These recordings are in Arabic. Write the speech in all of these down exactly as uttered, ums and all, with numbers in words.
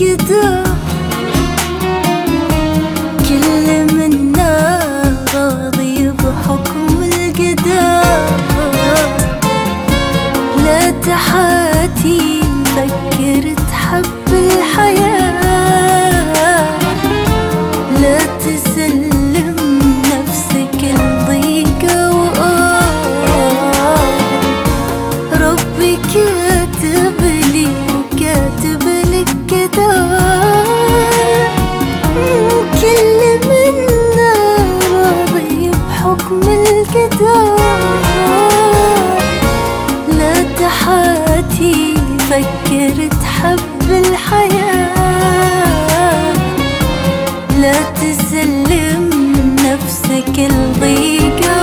القدر، كل منا راضي بحكم القدر. لا تحاتي فكر تحب الحياة، لا تسلم نفسك لضيقة وآه. ربي كاتب لي وكاتب لك قدر، كل منا راضي بحكم القدر. لا تحاتي فكر تحب الحياة، لا تسلم نفسك لضيقة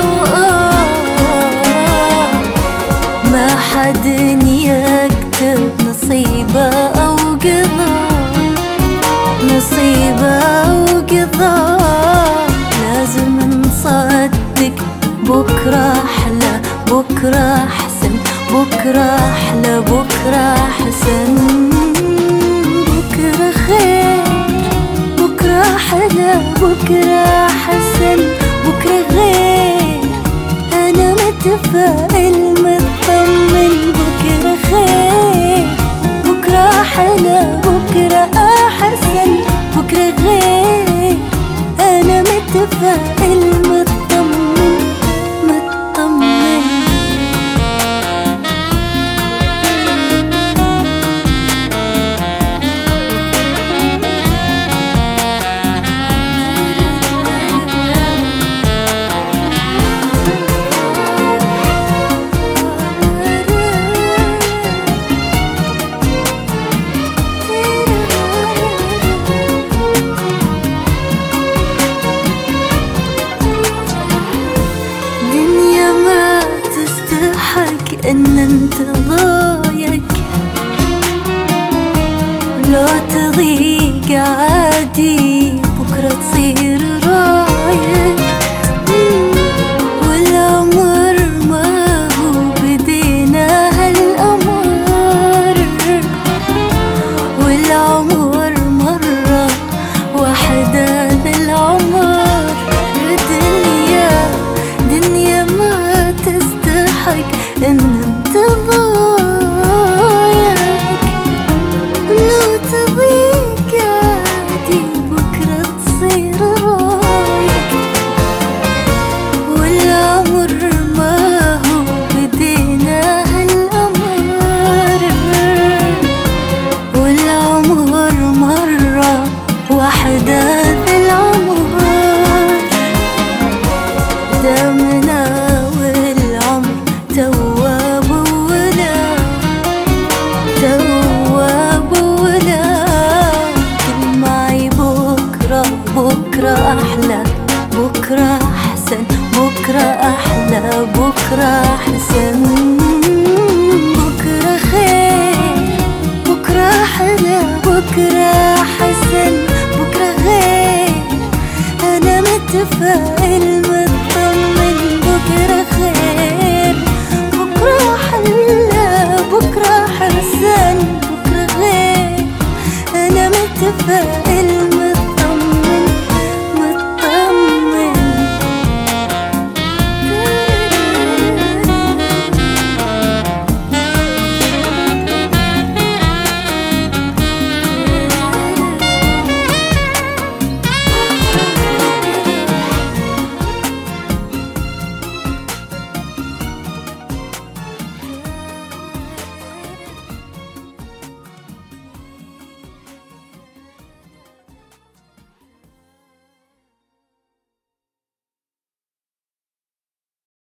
وآه. ما حد يكتب نصيبه أو قضاء، نصيبه أو قضاء. لازم نصدق بكرة أحلى، بكرة أحسن، بكرة أحلى، بكرة أحسن. بكرة خير، بكرة أحلى، بكرة أحسن، بكرة غير. أنا متفائل مطمن، بكرة خير، بكرة أحلى، بكرة أحسن، بكرة غير. أنا متفائل مطمن مطمن. إن انت ضايق لو تضيق عادي، بكرة تصير رايق. والأمر ما هو بدينا هالأمر، والعمر مرة واحدة للعمر. دنيا دنيا ما تستحق إن انت ضايق لو تضيق عادي، بكرة تصير رايق. والعمر ما هو بدينا هالأمر، والعمر مرة واحدة للعمر. دامنا والعمر تواب ولا تواب ولا. كل معي بكرة، بكرة أحلى، بكرة أحسن، بكرة أحلى، بكرة أحسن.